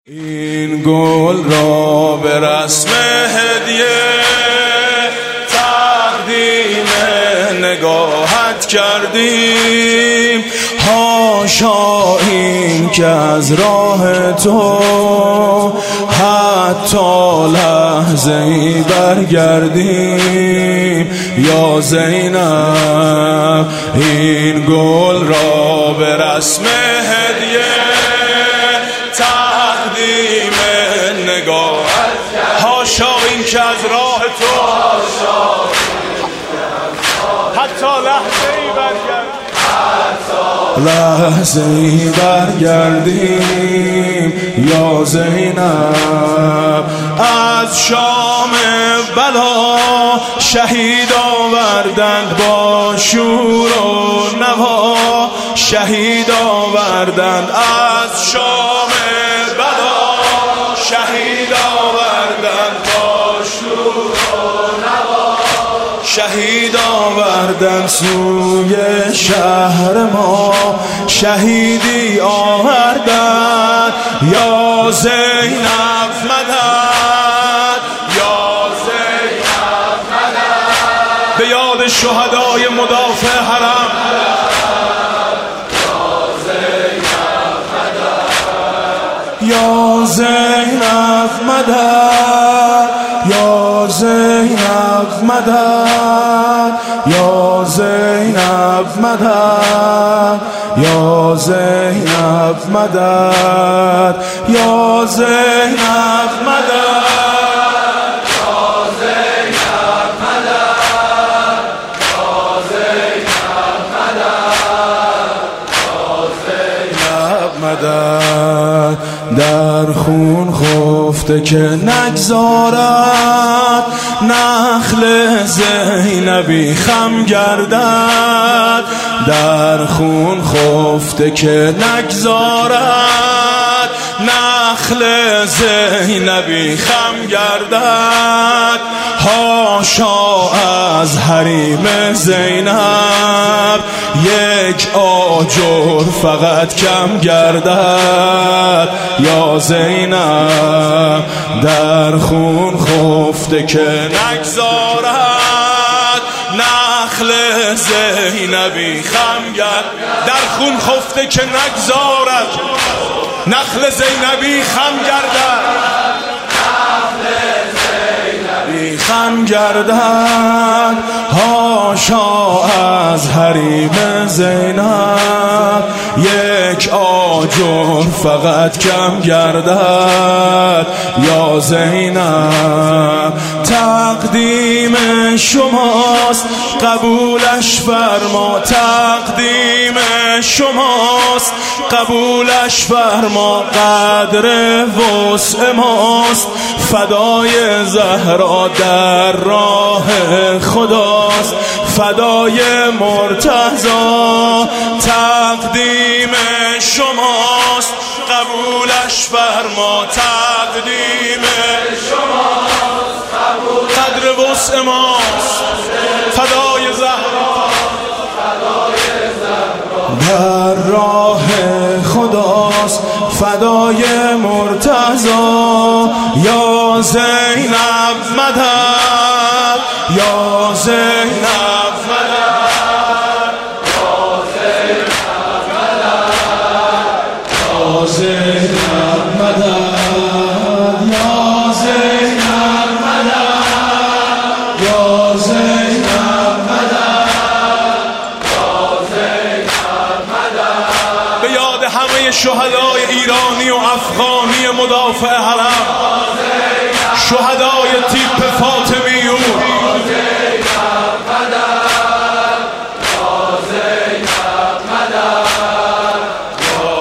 این گل را به رسم هدیه تقدیم نگاهت کردیم. حاشا این که از راه تو حتی لحظه ای برگردیم. یا زینب این گل را به رسم هدیه تقدیم نگاهت، حاشا این که از راه تو حتی لحظه ای برگردیم. یا زینب از شام بلا شهید آوردند با شور و نوا، شهید آوردند از شام بلا شهید آوردند با شور و نوا، شهید آوردند سوی شهر ما، شهیدی آوردند. یا زینب مدد، یا زینب مدد، به یاد شهدای مدافع حرم. یا زینب مدد، یا زینب مدد، یا زینب مدد، یا زینب مدد، یا زینب مدد، در خون خفته که نگذارد نخل زینبی خم گردد. در خون خفته که نگذارد نخل زینبی خم گردد. حاشا از حریم زینب یک آجر فقط کم گردد. یا زینب در خون خفته که نگذارد نخل زینبی خم گردد. در خون خفته که نگذارد نخل زینبی خم گردد، خم گردد. حاشا از حریم زینب یک آجر فقط کم گردد. یا زینب تقدیم شماست قبولش فرما، تقدیم شماست قبولش فرما. قدر وسع ماست فدای زهرا در راه خداست، فدای مرتضی. تقدیم شماست قبولش فرما، تقدیم شماست قدر وسع ماست فدای زهرا در راه خداست، فدای مرتضی. یا زینب مدد، یا زینب مدد، یا زینب مدد، یا زینب مدد، یا زینب مدد، یا زینب مدد. به یاد همه شهدای ایرانی و افغانی مدافع حرم، شهدای تیپ فاطمیون،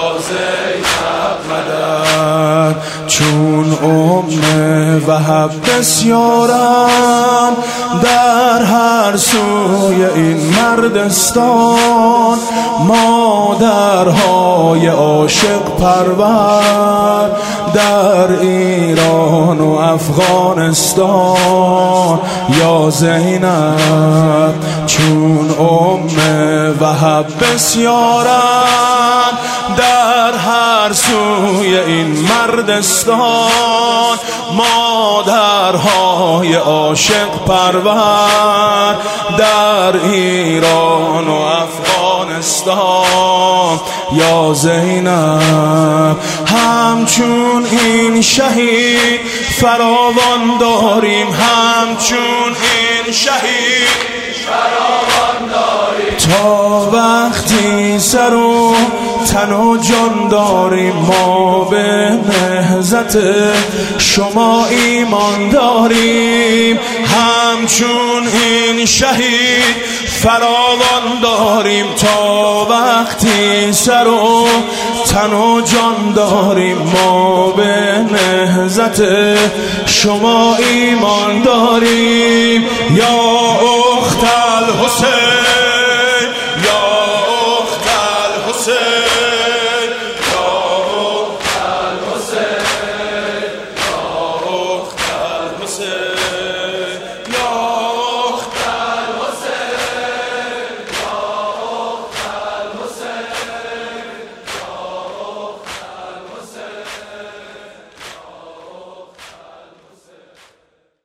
چون ام وهب بسیارم در هر سوی این مردستان، مادرهای عاشق پرور در ایران و افغانستان. یا زینب چون وهب بسیارم در هر سوی این مردستان، مادرهای عاشق پرور در ایران و افغانستان. یا زینب همچون این شهید فراوان داریم، همچون این شهید فراوان داریم، تا وقتی سر و تن و جان داریم. ما به نهضت شما ایمان داریم، همچون این شهید فراوان داریم، تا وقتی سر و تن و جان داریم. ما به نهضت شما ایمان داریم. یا اخت الحسین